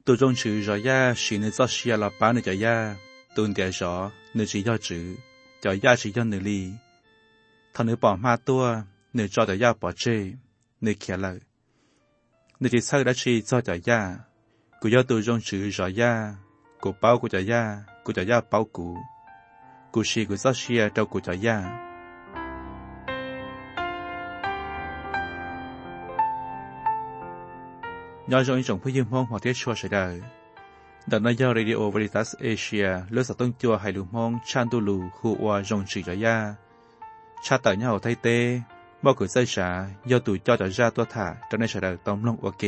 tôi trong chữ rõ ya chỉ nên cho xia là bán được cho ya tôi để rõ nên chỉ do chữ cho ya chỉ do nên li thằng nữ bỏ ma tua nên cho cho ya bỏ chê nên kia lời nên chỉ sau đã chỉ cho ya của do tôi trong chữ rõ ya của bao của cho ya bao của xì của cho xia đâu của cho ya nhờ trong những phương mong hoặc tiết chua sẽ đời đợt này do Radio Veritas Asia lối sát tông chùa hay lùm mong chan tu lù khu oa trong chữ cho ya cha tại nhau thay tê bao cử xây xả do tụi cho ra tua thả cho nên sẽ đời tóm long ok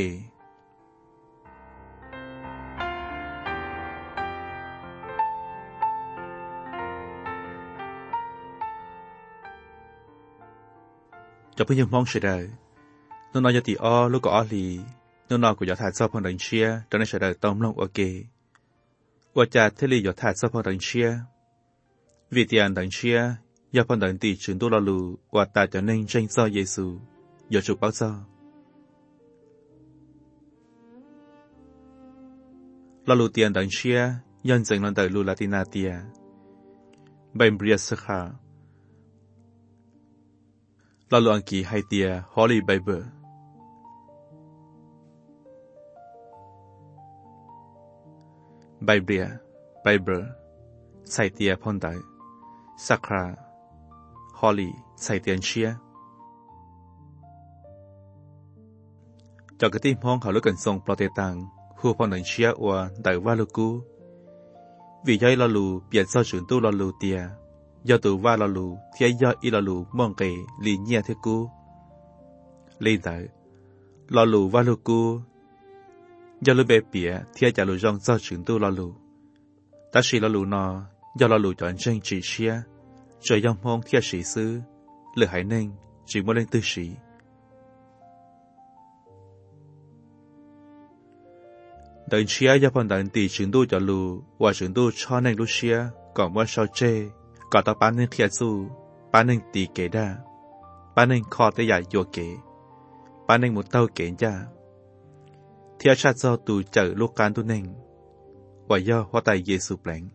cho phương mong sẽ đời nó nói cho tỷ o lúc có o lì nó nói của gió thả sau phong đánh chia cho nên sẽ đời tóm long ok và cha thế li gió thả sau phong đánh chia vì tiền đánh chia do phong đánh tỷ chuyển tu lo lù và ta cho nên tranh so Giêsu do chụp báo so lo lù tiền đánh chia nhân dành lần đời lù Latina tia bên bria sakha lo lù anh kỳ hay tia Holy Bible Bible, sai tia phong đại, Sakra, Holy, sai tiền chia. Cho cái tim phong họ lúc cần song plot tang, khu phong đại chia và đại va luku. Vì do lo lù, biệt do chuyển tu lo lù tia, do tu va lo lù, thì do y lo lù mong kề lì nhẹ thế cu. Lên tới, lo lù va luku. Do lũ bé bịa thì trả lũ rong do chuyển tu lo lũ, ta chỉ lo lũ nó do lo lũ chọn tranh chỉ xia, rồi dòng mong thì sĩ sư, lửa hải ninh chỉ muốn lên tư sĩ. Đợt xia do phần đợt tỷ chuyển tu cho lũ và chuyển tu cho nên lũ xia còn muốn sao chê, còn ta bán nên thiệt su, bán nên tỷ kể đa, bán nên kho tới giải vô kể, bán nên một tàu kể ra. Thì cha cho tụi chở lúc can tụi nên và do hóa tay Giêsu bèn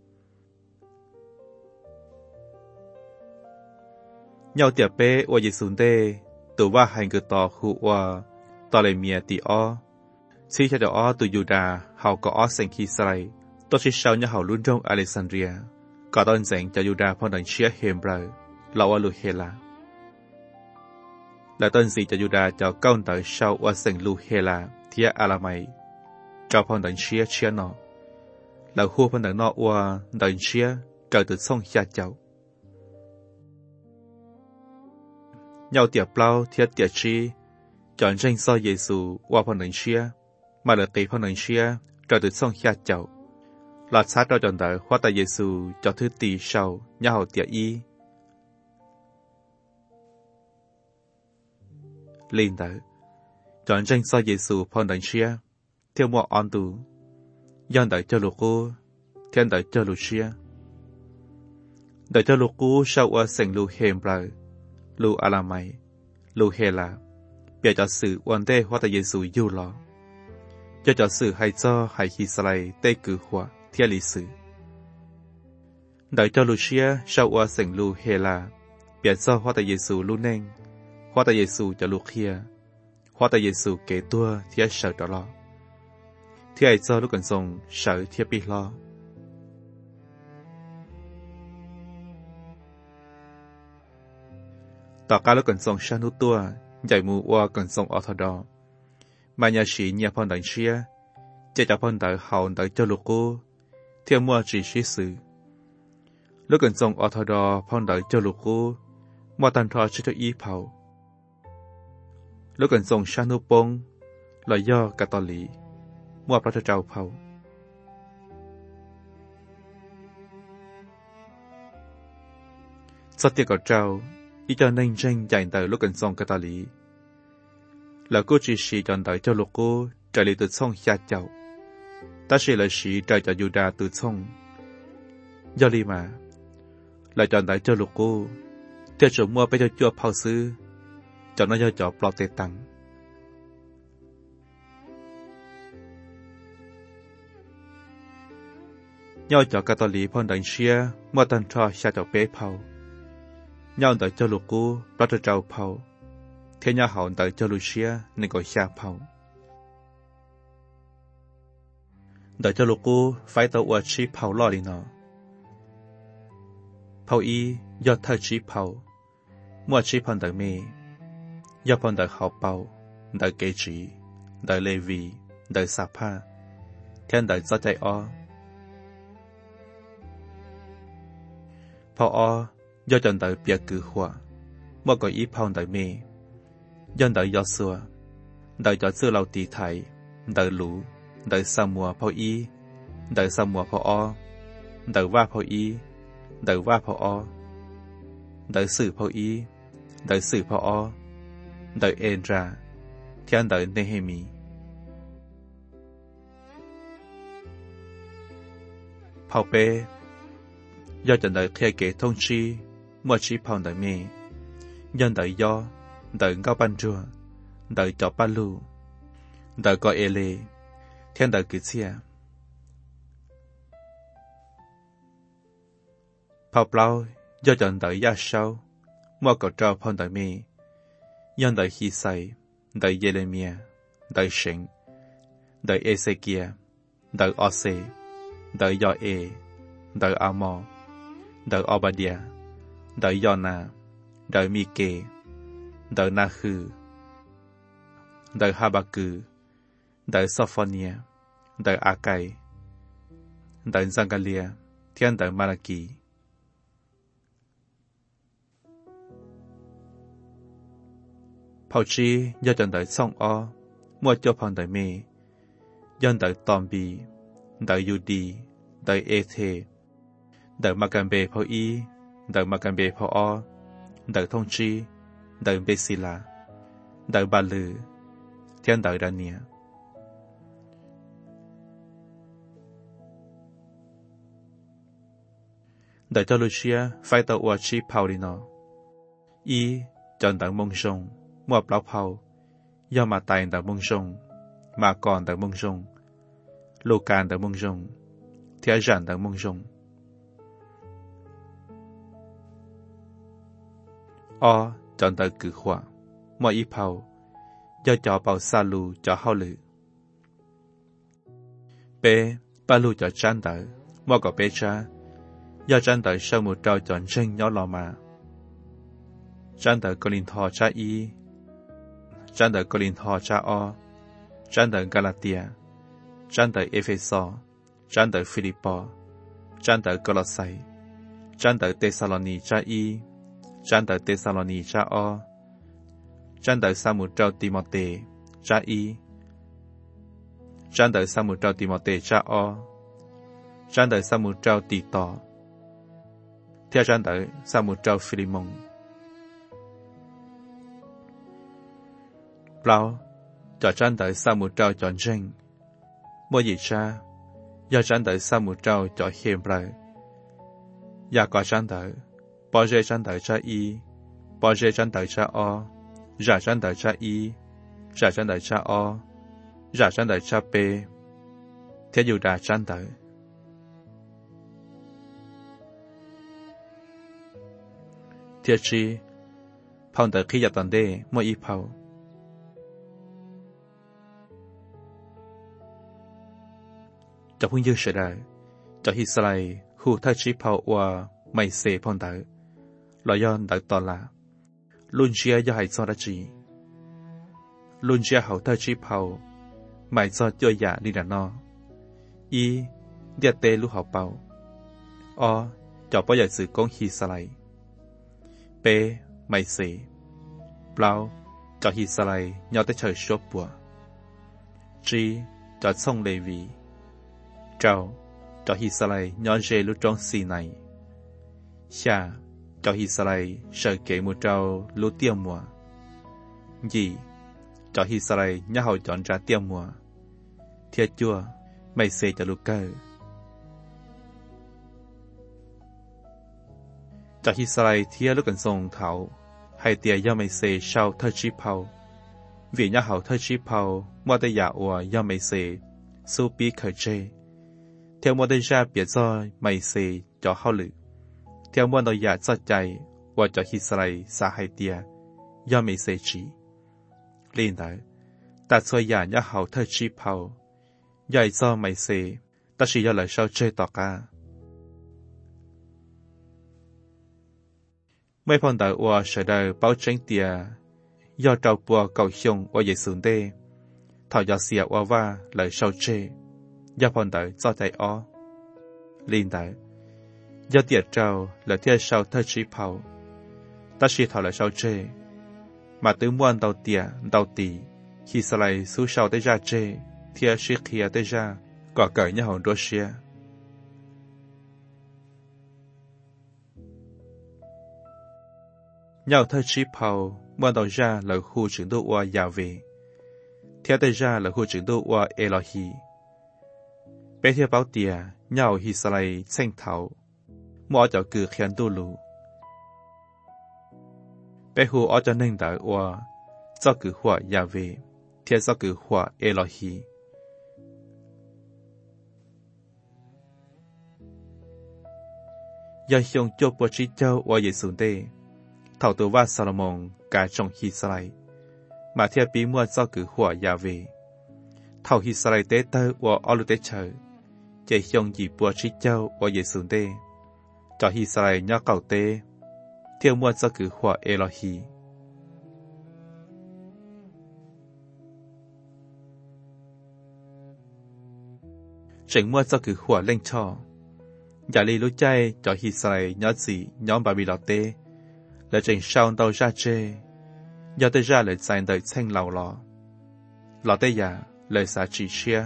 nhau tiệp bé và Giêsu tê tụi va hành cứ tỏ khu và tỏ lại mía tì o xí cho đó tụi Juda hào có o sinh khi sai tôi chỉ sau nhau hào luôn trong Alexandria có đơn giản cho Juda phong đẳng chia hiểm rồi lão ở lù Hela là tên gì cho Juda cho câu tới sau và sinh lù Hela thì Alamai cho phong đẳng chia nó là khu phong đẳng nó và đẳng chia trở từ sông xa cháu nhau tiệp lao thiết tiệp chi chọn tranh so Giêsu và phong đẳng chia mà là tỷ phong đẳng chia trở từ sông xa cháu là sát ra chọn tới hóa tại Giêsu cho thứ tỷ sau nhau tiệp y lên tới chọn tranh so Giêsu phong đẳng chia theo một on tu dân đại cho lục cô thiên đại cho lục chia đại cho lục cô sau ở sảnh lục hềm rồi lục Alamai lục Hela bây giờ sự quan đề hóa tại Giêsu yêu lo cho sự hay cho hay khi sai tê cử hóa thiên lý sự đại cho lục chia sau ở sảnh lục Hela bây giờ hóa tại Giêsu luôn nên hóa tại Giêsu cho lục kia hóa tại Giêsu kể tua thiên sợ đó lo thì ai cho lúc cần dùng sợ thiết bị lo. Tất cả lúc cần dùng sang nút tua, giải mù qua cần dùng ở thọ đó. Mà nhà sĩ nhà phong đánh chia, chạy cho phong đánh hậu đánh cho lục cô, theo mua chỉ sĩ sự. Lúc cần dùng ở thọ đó phong đánh cho lục cô, mua tàn thọ chỉ cho ý phao. Lúc cần dùng sang nút bông, là do cả tòa lý. Mua bắt trâu phao. Sau tiệc ở trâu, ý cho nên tranh dành tới lúc cần xong cái tà lý. Là cô chỉ sĩ chọn tới cho lục cô trả lý từ xong xa chậu. Ta chỉ là sĩ trả cho Juda từ xong. Do lý mà, là chọn tới cho lục cô, theo chủ mua bây giờ chua phao sư, cho nó do cho plot tê tăng. nhau cho Catholic phong đánh chia mua tân cho xa cho bé phao nhau đợi cho lục cú bắt cho trâu phao thế nhau hậu đợi cho lục chia nên gọi xa phao đợi cho lục cú phải tàu uất chi phao lo đi nó phao y do thơ chi phao mua chi phong đợi mê do phong đợi học phao đợi kế trí đợi lê vi đợi sa pa thiên đợi do chạy o phao o do chân đợi bia cử hòa mua gọi ý phong đợi mê dân đợi do xưa đợi cho xưa lâu tì thải đợi lũ đợi sa mùa phao y đợi sa mùa phao o đợi va phao y đợi va phao o đợi sử phao y đợi sử phao o đợi en ra thiên đợi Nehemi phao bê do chân đợi theo kế thông chi mua chi phong đợi mê dân đợi do đợi ngao ban chùa đợi cho ba lu đợi có ele thiên đợi kỹ xia phao plau do chọn đợi gia sau mua cột trâu phong đợi mê dân đợi hy sai đợi Jeremia đợi Shin đợi Ezekia đợi Ose đợi Joe đợi Amo đợi Obadiah đợi Jonah đợi Mike đợi Na-hư đợi Ha-ba-cư đợi Sophonia đợi A-cai đợi Zagalia thiên đợi Malaki phao chi do chân đợi song o mua cho phong đợi mê dân đợi Tombi đợi Yudi đợi Ethe đợi Magambe phao y đợi Magambe phao o đợi thông chi đợi Besila đợi Ba Lư thiên đợi Dania đợi cho Lucia phải tàu uất chi phao đi nó y chọn đợi mông sông mua bão phao do mà tài đợi mông sông mà còn đợi mông sông lô can đợi mông sông thiên giản đợi mông sông o chọn đợi cử hỏa mua y phao do cho bao sa lu cho hao lử b ba lu cho chăn đợi mua có bé cha do chăn đợi sau một trâu chọn tranh nhỏ lò mà chăn đợi Cô Linh Thọ cha y chăn đợi Cô Linh Thọ cha o chăn đợi Galatia chăn đợi Epheso chăn đợi Philippo chăn đợi Colossae chăn đợi Thessaloni cha y chăn đợi Thessaloni cha o chăn đợi sa một trâu Timote cha y chăn đợi sa một trâu Timote cha o chăn đợi sa một trâu Tito theo chăn đợi sa một trâu Philemon Plau cho chăn đợi sa một trâu chọn tranh mua gì cha do chăn đợi sa một trâu cho hiểm rồi và có chăn đợi bỏ rơi chăn đợi cha y bỏ rơi chăn đợi cha o giả chăn đợi cha y giả chăn đợi cha o giả chăn đợi cha p theo dù đã chăn đợi thiết chi phong đợi khi giặt tận đê mua y phao cho phương dương sẽ đại cho Israel khu thái trí phao và mày xê phong đợi loại do đợi tỏ là luôn chia do hải so đã chỉ luôn chia hậu thái trí phao mày do cho giả đi đàn no y địa tê lúc học bao o cho bao giờ sự công Israel p mày xê plau cho Israel nhau tới trời sốt bùa chi cho sông Lê Vi trao cho Israel nhau dê lúc trong xì này xa cho Israel sợ kể một trao lúc tiêm mùa gì cho Israel nhau hậu chọn ra tiêm mùa thiệt chua mày xê cho lúc cơ cho Israel thiệt lúc cần sông thảo hay tiệt do mày xê sau thơ chí phao vì nhau hậu thơ chí phao mua tay giả ua do mày xê su bí khởi chê theo mua đây ra biệt do mày xì cho hao lử theo mua nó giả cho chạy và cho Israel xa hai tia do mày xì chỉ liên tới ta xoay giả nhá hậu thơ chi phao dạy do mày xì ta chỉ do lời sau chơi tỏ ca mấy phong đại và sở đời báo tranh tia do trâu bùa cầu hiông và dạy xuống đê thảo do xìa và lời sau chơi do phong đại do chạy ó liên tới do tiệt trâu lời thiết sau thơ chi phao ta chỉ thảo lời sau chơi mà tứ muôn đầu tỉa đầu tỉ khi sau này số sau tới ra chơi thiết sĩ kia tới ra có cởi như hồn Russia nhau thơ chi phao muôn đầu ra là khu trưởng đô wa Yahweh thiết tới ra là khu trưởng đô wa Elohi bé thiết báo tỉa nhau Israel xanh thảo mua cho cử khen đô lù bé hồ ở cho nên đại wa do cử hỏa Yahweh thiết do cử hỏa Elohi do hiông cho bộ trí châu và dễ xuống đây thảo tổ va Salomon cả trong Israel mà thiết bí mua do cử hỏa Yahweh thảo Israel tế tơ và ở tế chờ để hiông dì bộ trí châu và dễ xuống đây cho Israel nhớ cầu tế theo mua do cử hỏa Elohi chỉnh mua do cử hỏa lên cho giả lý lũ chay cho Israel nhớ gì nhóm bà bị lọt tê là chỉnh sau đầu ra chê do tới ra lời dành đời xanh lào lọt tê giả lời xả chỉ chia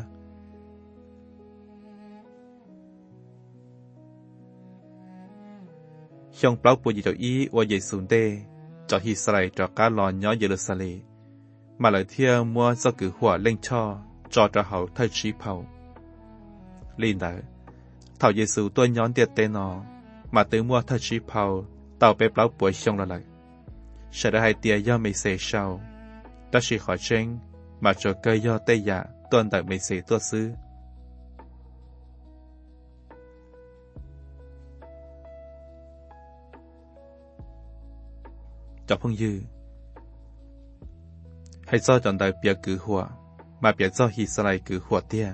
trong báo bộ gì cho ý và dạy xuống tê cho Israel cho cá lò nhớ Jerusalem mà lời thia mua do cử hỏa lên cho hậu thay trí phao liên đại thảo Giêsu tôi nhón tiệt tên nó mà tới mua thay trí phao tàu bé báo bộ xong là lại sẽ đã hai tia do mấy xe sau ta chỉ khỏi tranh mà cho cây do tây giả tuân tại mấy xe tua sư cho phong dư hãy do chọn đại bia cử hỏa mà bia do Israel cử hỏa tia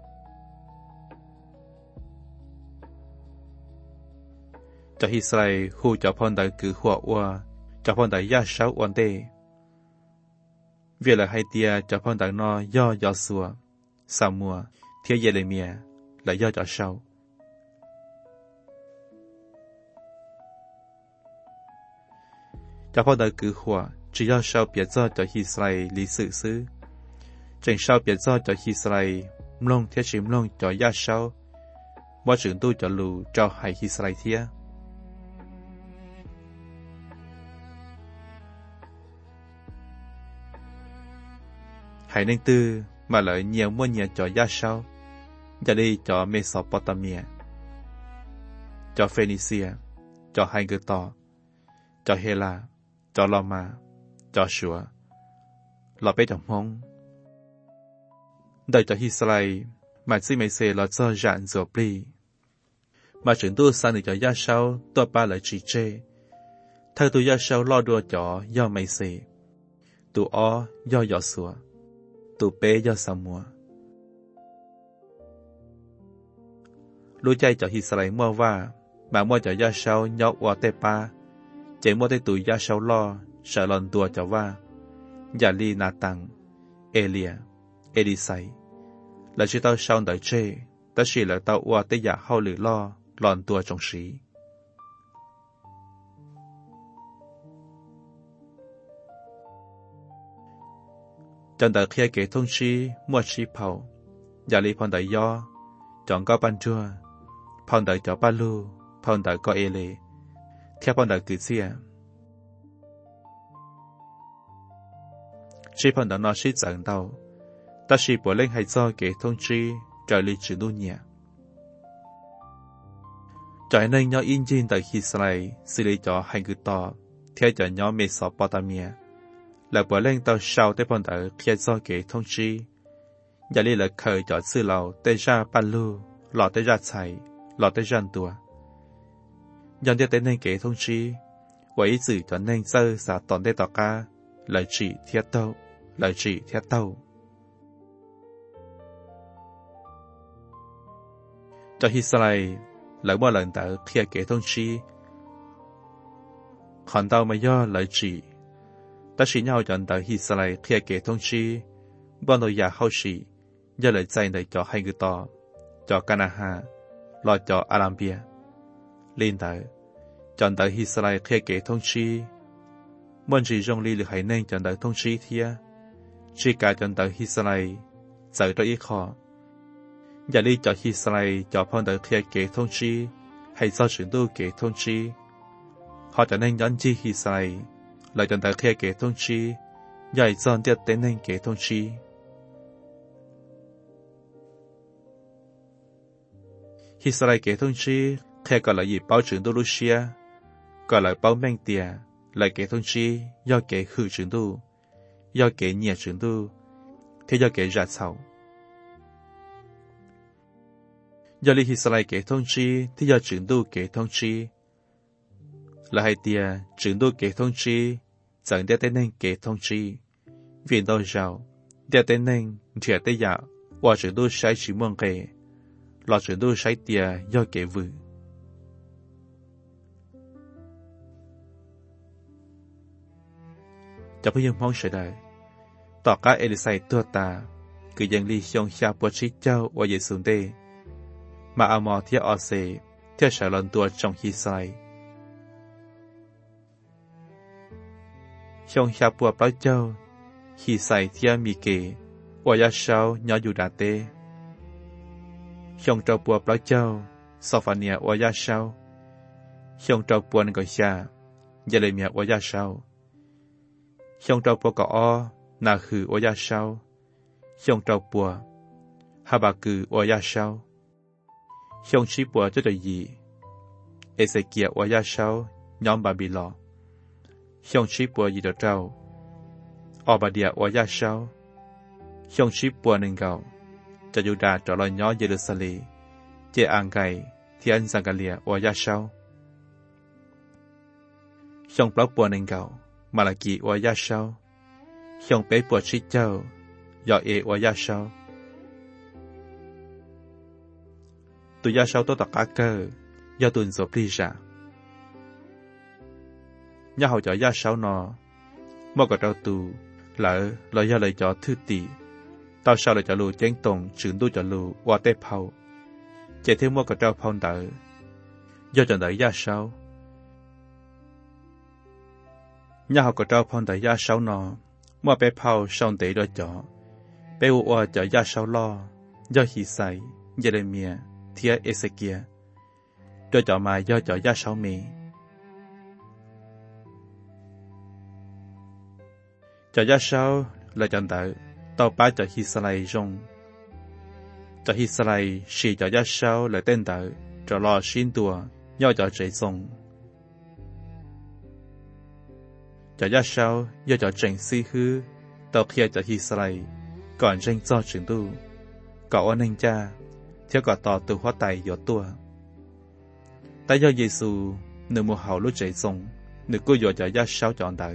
cho Israel khu cho phong đại cử hỏa và cho phong đại gia sáu ổn đề việc là hai tia cho phong đại nó do sùa sao mùa thiếu Jeremia là do cho sau cho phong đại cử hỏa chỉ do sau biệt do cho Israel lý sự xứ chẳng sau biệt do cho Israel mông thiết chỉ mông cho gia sau mỗi trưởng tu cho lù cho hai Israel thiết hãy nên tư mà lợi nhiều mua nhà cho gia sau giờ đi cho Mesopotamia cho Phoenicia cho hai người tỏ cho Hela cho Loma cho Sủa lọ bé đồng mông đợi cho Israel mà chỉ mấy xe là cho dạn dỗ bì mà trưởng tu sang được cho gia sau tôi ba lời chỉ chê thay tu gia sau lo đùa cho do mấy xe tu ó do Sủa tu bé do sao mùa lũ chay cho Israel mua mà mua cho gia sau nhóc qua tê pa chỉ mua tê tu gia sau lo sợ lần tua cho giả li na tăng Elia Elisai là chỉ tao sau đợi chê ta chỉ là tao qua tê giả hao lử lo lần tua trong sĩ trong đời khi kể thông chi mua chi phao giả li phong đại do chọn có ban chua phong đại cho ba lu phong đại có Ele theo phong đại cử xia chỉ phong đại nó sĩ dẫn đầu ta chỉ bỏ lên hay do kể thông chi trở lý chữ đu nhẹ trở nên nhỏ in trên tại Israel xử lý cho hai người to theo cho nhỏ Mesopotamia là bỏ lên tàu sau tới bọn đỡ khi do kể thông chi giả lý là khởi cho sư lầu tới ra Palu lọ tới ra chạy, lọ tới răn tua. Dần cho tới nên kể thông chi, và ý dự cho nên sơ xả tòn đê tỏ ca, lời chỉ thiết tâu, lời chỉ thiết tâu. Cho Israel, lời mỗi lần tớ khi kể thông chi, còn tao mà do lời chỉ, ta chỉ nhau chọn tớ Israel khi kể thông chi, bọn nội giả hậu sĩ, do lời dạy này cho hai người to, cho Canaha, lo cho Arabia. Lên tớ, chọn tớ Israel khi kể thông chi, muốn chỉ rong ly lực hãy nên chọn tớ thông chi thia, chỉ cả chọn tớ Israel, giờ cho ý khó. Giả lý cho Israel cho phong tớ khi kể thông chi, hay do chuyển tu kể thông chi. Họ trở nên nhấn chi Israel, lại chọn tớ khi kể thông chi, dạy dọn tiết đến nên kể thông chi. Israel kể thông chi, khi gọi là gì báo chuyển tu Lucia, gọi là báo men tìa, lại kể thông chi, do kể hư chuyển tu, do kể nhẹ chuyển tu, thế do kể ra sau. Do lý Israel kể thông chi, thì do chuyển tu kể thông chi. Là hai tia, chuyển tu kể thông chi, dẫn đeo tên nên kể thông chi. Vì đâu rào, đeo tên nên, trẻ tế dạ, và chuyển tu sai chỉ mong kể. Là chuyển tu sai tia do kể vự. Cho bây giờ mong sẽ đời. Tỏ cả Elisai tua ta, cứ dân lý xong xa bố trí châu và dễ xuống đây. Mà ảo mò theo ở xe, theo sở lần tua trong Israel. Xong xa bố báo châu, Israel theo mì kê, và giá sau nhỏ dù đá tê. Xong trao bố báo châu, Sophania và giá sau. Xong trao bố nâng gọi xa, Jeremia và giá sau. Xong trao bố có o, nà khử và giá sau. Xong trao bố, Habakkuk và giá sau. Xong chí bùa cho đời gì? Ezekiel và gia sau, nhóm bà bị lọ. Xong chí bùa gì đó trao? Obadia và gia sau. Xong chí bùa nâng gạo. Cho dù đã trở lại nhỏ Jerusalem. Chế an gầy, thì anh Zagalia và gia sau. Xong bó bùa nâng gạo. Malaki và gia sau. Xong bế bùa trí châu. Dọ và gia sau. Tụi gia sau tôi tỏ cá cơ, do tuần dộp đi ra. Nhà hậu cho gia sau nó, mô có trao tù, lỡ do lời cho thư tỷ. Tao sau lời cho lù chén tổng trưởng tu cho lù qua tép hậu. Chạy thêm mô có trao phong đỡ, do chọn đợi gia sau. Nhà hậu có trao phong đỡ gia sau nó, mô bếp hậu xong tỷ đôi cho. Bé ua cho gia sau lo, do hì say, Jeremia. Thia Ezekiel, cho chọn mà do chọn gia sau mì. Chọn gia sau là chọn đợi, tao bá cho Israel rong. Cho Israel xì cho gia sau là tên đợi, cho lo xin tùa, do cho trẻ rong. Cho gia sau do cho trẻ si hư, tao kia cho Israel, còn tranh do trường tu, cậu anh anh cha. Theo cả tỏ từ hóa tài dọ tua. Tại do Giê-xu, nửa mùa hậu lúc chạy xong, nửa cô dọ cho gia sáu chọn đợi.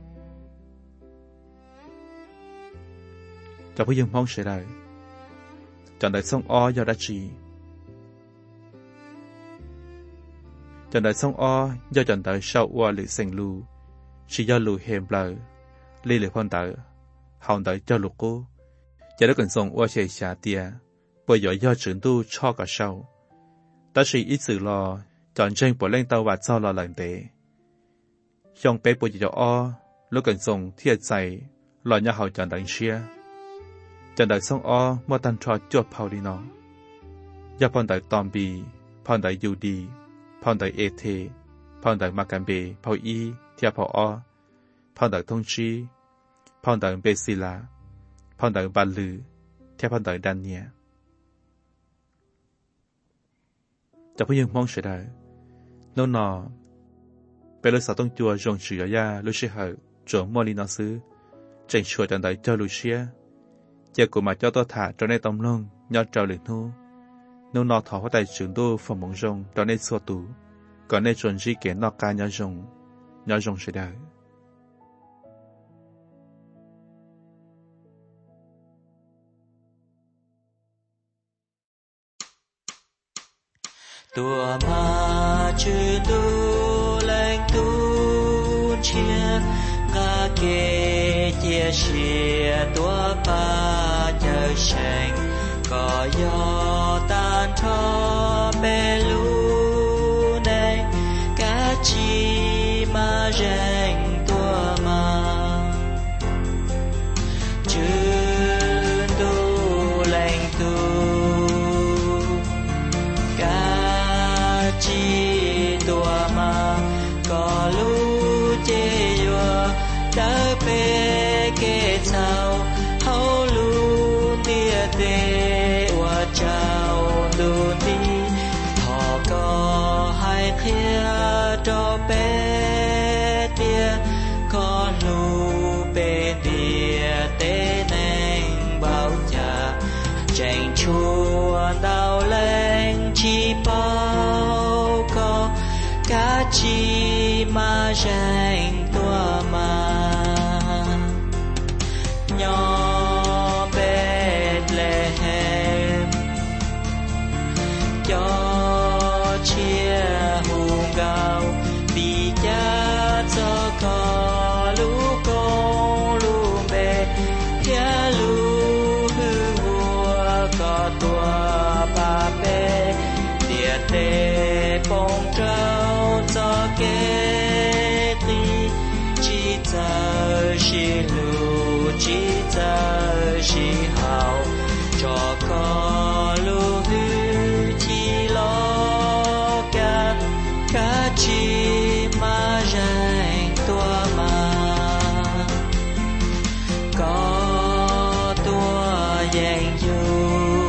Cho bây giờ mong sẽ đợi. Chọn đợi xong o do đã trì. Chọn đợi xong o do chọn đợi sau qua lựa xanh lưu. Chỉ do lù hềm lờ. Lý lựa phong đợi. Hồng đợi cho lục cô. Chả đó cần xong qua chạy xả tia. Bởi do do trưởng tu cho cả sau. Ta chỉ ít sự lo, chọn tranh bỏ lên tàu và cho lo lần tế. Trong bé bởi do o, lúc cần dùng thiệt dày, lo nhà hậu chọn đánh xia. Chọn đợi xong o, mua tăng cho chuột phao đi nó. Do phong đợi tòm bì, phong đợi dù đi, phong đợi ê thê, phong đợi mạc cảm bề, phao y, thiệt phao o, phong đợi thông chi, phong đợi bê xì lá, phong đợi bà lư, thiệt phong đợi đàn nhẹ. Cho bây giờ mong sẽ đợi. Nó nọ. Bé lưu sở tông chùa rộng sử ở gia lưu sĩ hậu trộm mô lý nó xứ. Chẳng chùa chẳng đợi cho lưu sĩ. Giờ của mà cho tôi thả cho nên tông lông nhau trào lực thu. nếu nó thọ tại trường đô phòng mong rong đó nên xua tủ còn nên chuẩn gì kẻ nó ca nhỏ rong sẽ đời tua ma chư tu lên tu chia ga kê chia chia tua pa chờ sanh có gió tan thọ bê lu này cá chi ma rèn tua ma chư tu lên tu chi tua ma có lu chê yua đỡ bê kê chào hậu lu tia tê wa chào lu đi thọ có hai khía cho bê tia có lu bê tia tê neng bao cha tranh chua đau lên chi bao có cá chi ma rèn tua ma nhỏ Bethlehem cho chia hùng gạo vì cha cho có lũ con lũ bè kia lũ hư vua có tua ba bè địa tê bông trao cho kế ti chỉ giờ chỉ lũ chỉ giờ chỉ hào cho có lũ hư chỉ lo cả chỉ mà rèn tua mà có tua dành dù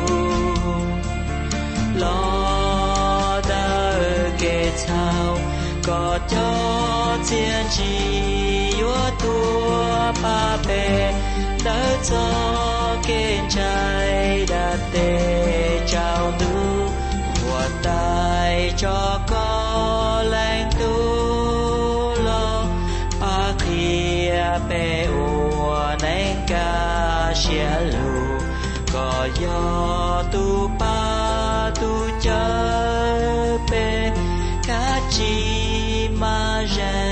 lo đỡ kê chào có cho chiến chỉ yếu tua ba bê đỡ cho kê trái đã tê chào tu của tài cho có lãnh tu lo ba khía bê ua nén ca xia lù có gió tu ba tu chơ bê cá chi ma rèn